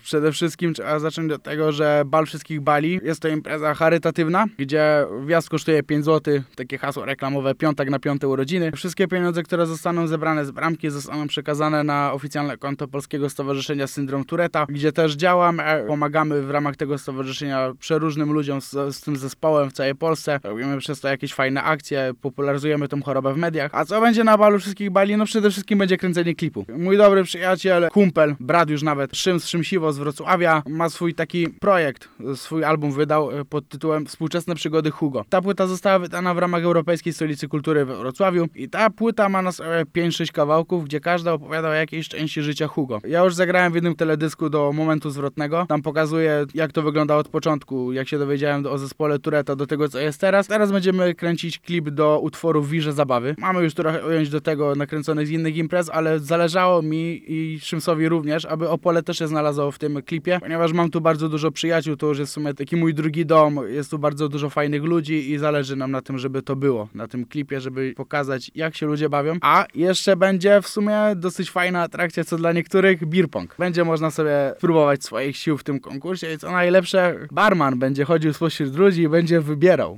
Przede wszystkim trzeba zacząć od tego, że Bal Wszystkich Bali jest to impreza charytatywna, gdzie wjazd kosztuje 5 zł, takie hasło reklamowe, piątek na 5 urodziny. Wszystkie pieniądze, które zostaną zebrane z bramki, zostaną przekazane na oficjalne konto Polskiego Stowarzyszenia Syndrom Touretta, gdzie też działam. Pomagamy w ramach tego stowarzyszenia przeróżnym ludziom z tym zespołem w całej Polsce. Robimy przez to jakieś fajne akcje, popularyzujemy tą chorobę w mediach. A co będzie na Balu Wszystkich Bali? No przede wszystkim będzie kręcenie klipu. Mój dobry przyjaciel, kumpel, brat już nawet, Szymsiwo z Wrocławia, ma swój taki projekt, swój album wydał pod tytułem Współczesne przygody Hugo. Ta płyta została wydana w ramach Europejskiej Stolicy Kultury we Wrocławiu i ta płyta ma na sobie 5-6 kawałków, gdzie każda opowiada o jakiejś części życia Hugo. Ja już zagrałem w jednym teledysku do momentu zwrotnego. Tam pokazuję, jak to wygląda od początku, jak się dowiedziałem o zespole Touretta do tego, co jest teraz. Teraz będziemy kręcić klip do utworu Wirze Zabawy. Mamy już trochę ująć do tego nakręconych z innych imprez, ale zależało mi i Szymsowi również, aby Opole też się znalazło w tym klipie, ponieważ mam tu bardzo dużo przyjaciół, to już jest w sumie taki mój drugi dom, jest tu bardzo dużo fajnych ludzi i zależy nam na tym, żeby to było na tym klipie, żeby pokazać, jak się ludzie bawią. A jeszcze będzie w sumie dosyć fajna atrakcja, co dla niektórych, beer pong. Będzie można sobie spróbować swoich sił w tym konkursie i co najlepsze, barman będzie chodził spośród ludzi i będzie wybierał.